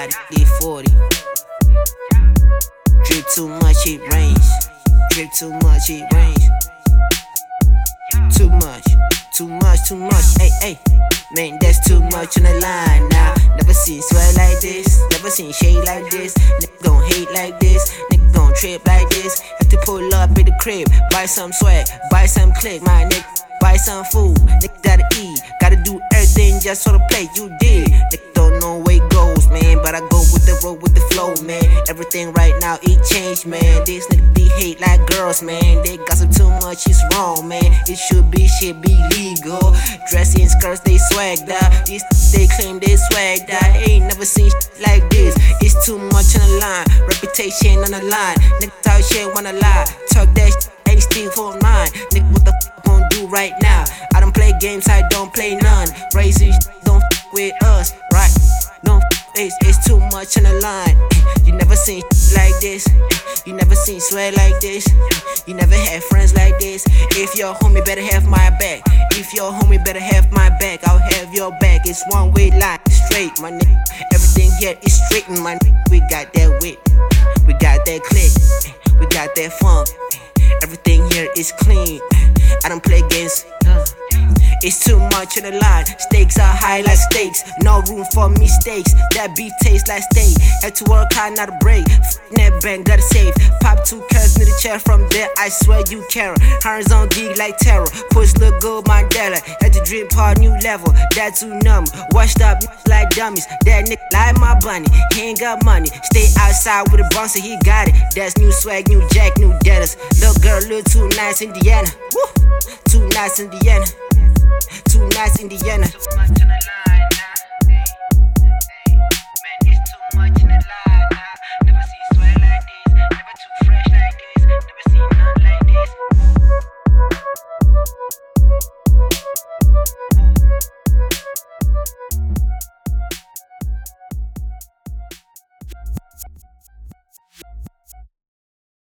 slide, it 40. Drip too much, it rains. Drip too much, it rains. Too much, too much, too much. Hey, hey, man, that's too much on the line now. Never seen sweat like this, never seen shade like this. Nigga gon' hate like this, nigga gon' trip like this. Have to pull up in the crib, buy some swag, buy some click, my nigga. Buy some food, nigga gotta eat. Gotta do everything just for the plate, you did. Nigga don't know where it goes, man, but I go with the road, with the flow, man. Everything right now, it changed, man. This nigga be hate like girls, man. They gossip too much, it's wrong, man. It should be, shit be legal. Dressing skirts, they swagged out. These they claim they swagged out. Ain't never seen shit like this. It's too much on the line, reputation on the line. Nigga talk shit, wanna lie. Talk that shit, ain't still for mine. Nigga, what the gon' do right now? I don't play games, I don't play none. Racing don't with us, right? Don't it's too much on the line. You never seen like this. You never seen sweat like this. You never had friends like this. If your homie better have my back. If your homie better have my back, I'll have your back. It's one way line, straight, my nigga. Everything here is straight, my nigga. We got that wit, we got that click, we got that funk. Everything here is clean. I don't play games. It's too much on the line. Stakes are high like stakes. No room for mistakes. That beef tastes like steak. Had to work hard, not a break. Net bank, gotta save. Pop 2 carats in the chair. From there, I swear you care. Hands on dig like terror. Push look good, Mandela. Had to drip hard, new level. That too numb. Washed up like dummies. That nigga like my bunny. He ain't got money. Stay outside with a bouncer, he got it. That's new swag, new jack, new debtors. Little girl, look too nice, Indiana. Woo! Too nice, Indiana. Too nice, Indiana. Too much on the line now. Hey, man, it's too much.